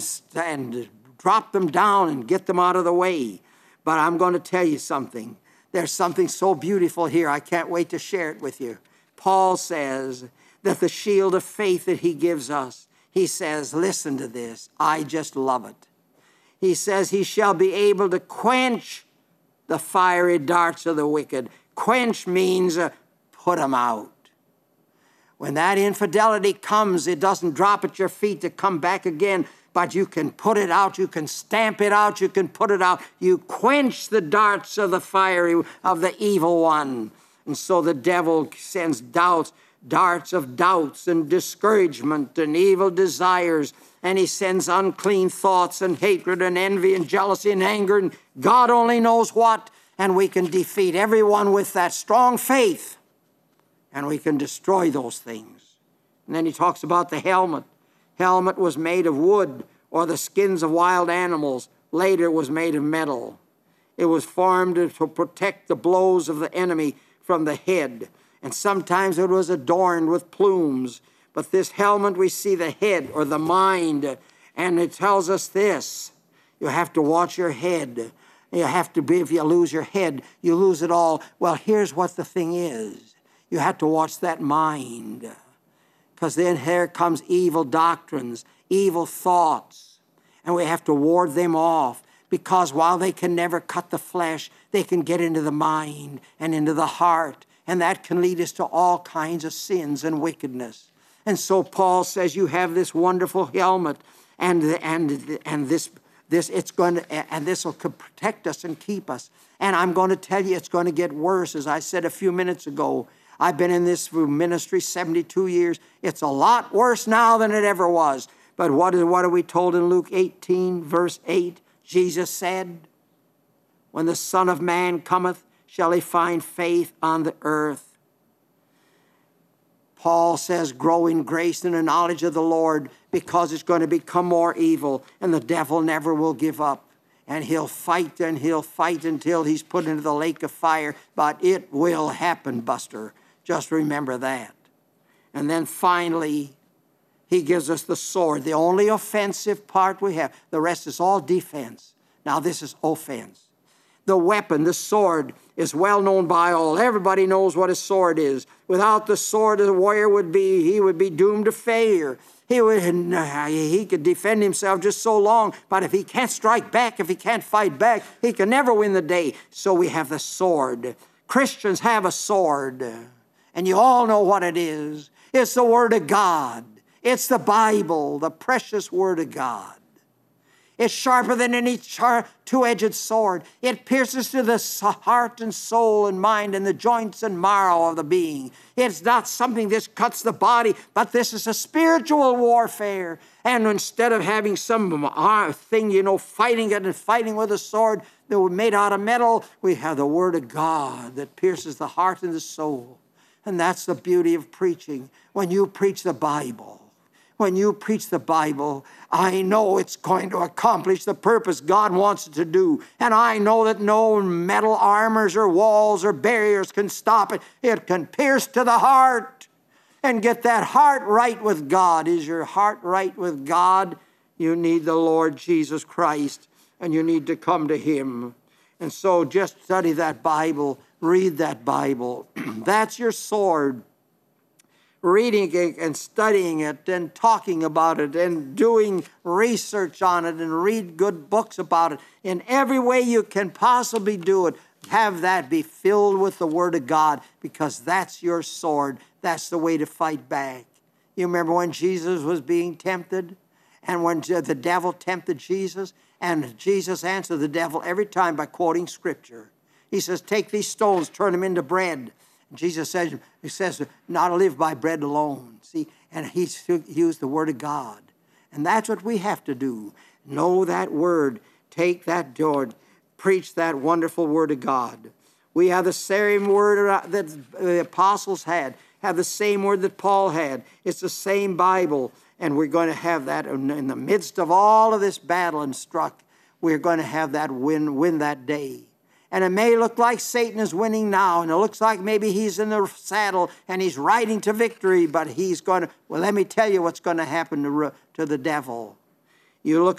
Speaker 2: drop them down and get them out of the way. But I'm going to tell you something. There's something so beautiful here. I can't wait to share it with you. Paul says that the shield of faith that he gives us, he says, listen to this. I just love it. He says he shall be able to quench the fiery darts of the wicked. Quench means put them out. When that infidelity comes, it doesn't drop at your feet to come back again, but you can put it out, you can stamp it out, you can put it out. You quench the darts of the evil one. And so the devil sends darts of doubts and discouragement and evil desires, and he sends unclean thoughts and hatred and envy and jealousy and anger and God only knows what, and we can defeat everyone with that strong faith, and we can destroy those things. And then he talks about the helmet. Helmet was made of wood or the skins of wild animals. Later it was made of metal. It was formed to protect the blows of the enemy from the head, and sometimes it was adorned with plumes. But this helmet, we see the head or the mind, and it tells us this. You have to watch your head. You have to be, if you lose your head, you lose it all. Well, here's what the thing is. You have to watch that mind, because then here comes evil doctrines, evil thoughts, and we have to ward them off, because while they can never cut the flesh, they can get into the mind and into the heart, and that can lead us to all kinds of sins and wickedness. And so Paul says you have this wonderful helmet, and this will protect us and keep us. And I'm going to tell you, it's going to get worse. As I said a few minutes ago, I've been in this ministry 72 years. It's a lot worse now than it ever was. But what are we told in Luke 18, verse 8? Jesus said, when the Son of Man cometh, shall he find faith on the earth? Paul says, grow in grace and the knowledge of the Lord, because it's going to become more evil, and the devil never will give up. And he'll fight until he's put into the lake of fire. But it will happen, Buster. Just remember that. And then finally, he gives us the sword, the only offensive part we have. The rest is all defense. Now this is offense. The weapon, the sword, is well known by all. Everybody knows what a sword is. Without the sword, the warrior would be doomed to failure. He could defend himself just so long, but if he can't strike back, if he can't fight back, he can never win the day. So we have the sword. Christians have a sword, and you all know what it is. It's the Word of God. It's the Bible, the precious Word of God. It's sharper than any two-edged sword. It pierces to the heart and soul and mind and the joints and marrow of the being. It's not something that cuts the body, but this is a spiritual warfare. And instead of having some thing, fighting it and fighting with a sword that was made out of metal, we have the Word of God that pierces the heart and the soul. And that's the beauty of preaching. When you preach the Bible, I know it's going to accomplish the purpose God wants it to do. And I know that no metal armors or walls or barriers can stop it. It can pierce to the heart and get that heart right with God. Is your heart right with God? You need the Lord Jesus Christ, and you need to come to Him. And so just study that Bible, read that Bible. That's your sword. Reading it and studying it and talking about it and doing research on it and read good books about it. In every way you can possibly do it, have that be filled with the Word of God, because that's your sword. That's the way to fight back. You remember when Jesus was being tempted and when the devil tempted Jesus, and Jesus answered the devil every time by quoting Scripture. He says, take these stones, turn them into bread. Jesus says, not to live by bread alone. See, and he used the Word of God. And that's what we have to do. Know that Word. Take that word. Preach that wonderful Word of God. We have the same Word that the apostles had. Have the same Word that Paul had. It's the same Bible. And we're going to have that in the midst of all of this battle and struck. We're going to have that win that day. And it may look like Satan is winning now, and it looks like maybe he's in the saddle and he's riding to victory, but he's going to, well, let me tell you what's going to happen to the devil. You look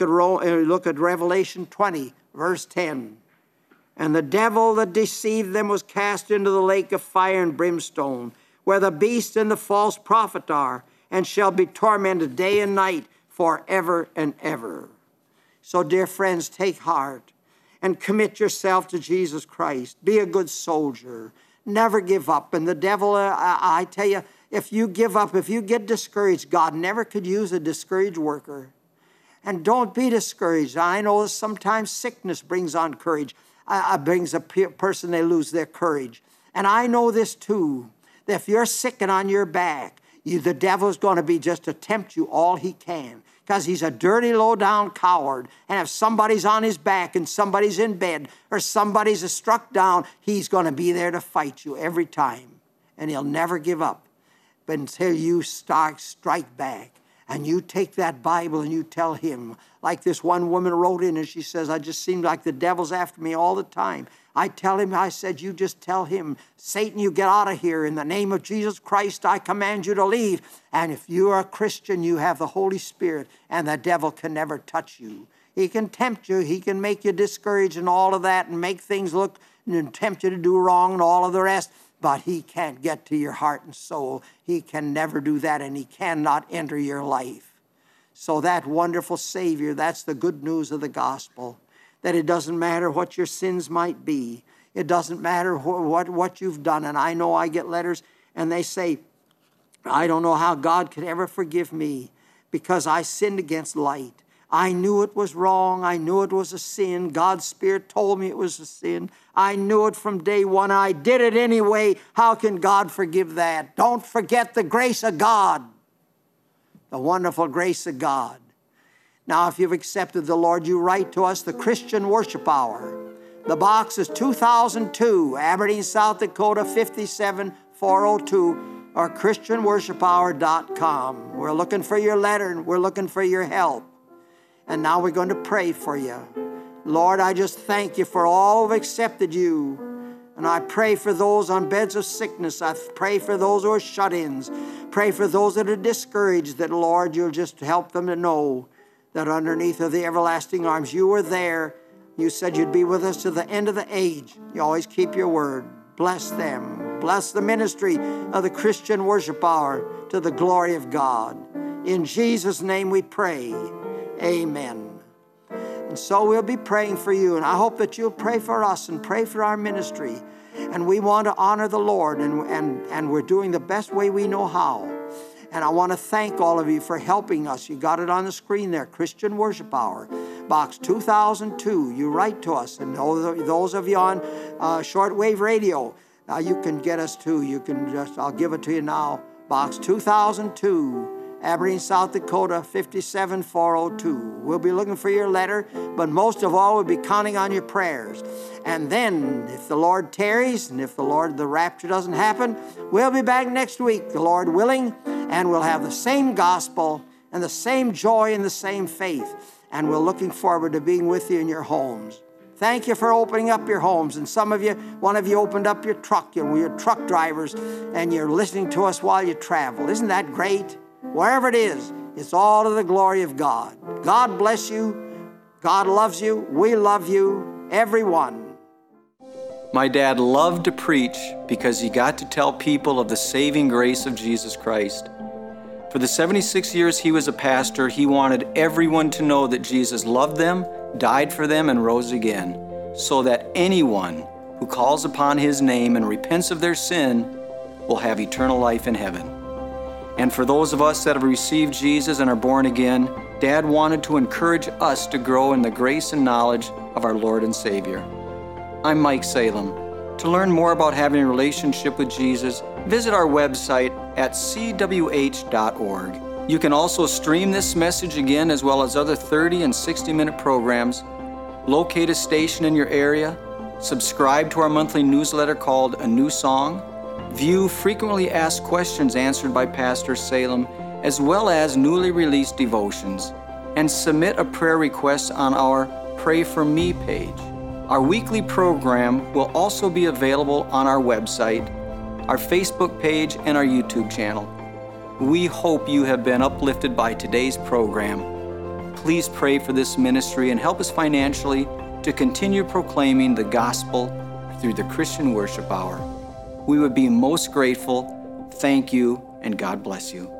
Speaker 2: at Revelation 20, verse 10. And the devil that deceived them was cast into the lake of fire and brimstone, where the beast and the false prophet are, and shall be tormented day and night forever and ever. So, dear friends, take heart. And commit yourself to Jesus Christ. Be a good soldier. Never give up. And the devil, I tell you, if you give up, if you get discouraged, God never could use a discouraged worker. And don't be discouraged. I know that sometimes sickness brings on courage. Brings a person, they lose their courage. And I know this too, that if you're sick and on your back, the devil's going to be just to tempt you all he can. Because he's a dirty, low-down coward. And if somebody's on his back and somebody's in bed or somebody's struck down, he's going to be there to fight you every time. And he'll never give up. But until you strike back and you take that Bible and you tell him, like this one woman wrote in and she says, I just seem like the devil's after me all the time. I tell him, I said, you just tell him, Satan, you get out of here. In the name of Jesus Christ, I command you to leave. And if you are a Christian, you have the Holy Spirit, and the devil can never touch you. He can tempt you. He can make you discouraged and all of that and make things look and tempt you to do wrong and all of the rest. But he can't get to your heart and soul. He can never do that, and he cannot enter your life. So that wonderful Savior, that's the good news of the gospel. That it doesn't matter what your sins might be. It doesn't matter what you've done. And I know I get letters and they say, I don't know how God could ever forgive me because I sinned against light. I knew it was wrong. I knew it was a sin. God's Spirit told me it was a sin. I knew it from day one. I did it anyway. How can God forgive that? Don't forget the grace of God. The wonderful grace of God. Now, if you've accepted the Lord, you write to us, the Christian Worship Hour. The box is 2002, Aberdeen, South Dakota, 57402, or ChristianWorshipHour.com. We're looking for your letter, and we're looking for your help. And now we're going to pray for you. Lord, I just thank you for all who've accepted you. And I pray for those on beds of sickness. I pray for those who are shut-ins. Pray for those that are discouraged, that, Lord, you'll just help them to know that underneath of the everlasting arms, you are there. You said you'd be with us to the end of the age. You always keep your word. Bless them. Bless the ministry of the Christian Worship Hour to the glory of God. In Jesus' name we pray. Amen. And so we'll be praying for you, and I hope that you'll pray for us and pray for our ministry. And we want to honor the Lord, and we're doing the best way we know how. And I want to thank all of you for helping us. You got it on the screen there, Christian Worship Hour, Box 2002. You write to us, and those of you on shortwave radio, you can get us too. You can just, I'll give it to you now, Box 2002. Aberdeen, South Dakota, 57402. We'll be looking for your letter, but most of all, we'll be counting on your prayers. And then, if the Lord tarries, and if the rapture doesn't happen, we'll be back next week, the Lord willing, and we'll have the same gospel and the same joy and the same faith. And we're looking forward to being with you in your homes. Thank you for opening up your homes. And one of you opened up your truck. You're truck drivers, and you're listening to us while you travel. Isn't that great? Wherever it is, it's all to the glory of God. God bless you. God loves you. We love you. Everyone.
Speaker 1: My dad loved to preach because he got to tell people of the saving grace of Jesus Christ. For the 76 years he was a pastor, he wanted everyone to know that Jesus loved them, died for them, and rose again, so that anyone who calls upon his name and repents of their sin will have eternal life in heaven. And for those of us that have received Jesus and are born again, Dad wanted to encourage us to grow in the grace and knowledge of our Lord and Savior. I'm Mike Salem. To learn more about having a relationship with Jesus, visit our website at cwh.org. You can also stream this message again, as well as other 30 and 60-minute programs, locate a station in your area, subscribe to our monthly newsletter called A New Song, view frequently asked questions answered by Pastor Salem, as well as newly released devotions, and submit a prayer request on our Pray For Me page. Our weekly program will also be available on our website, our Facebook page, and our YouTube channel. We hope you have been uplifted by today's program. Please pray for this ministry and help us financially to continue proclaiming the gospel through the Christian Worship Hour. We would be most grateful. Thank you, and God bless you.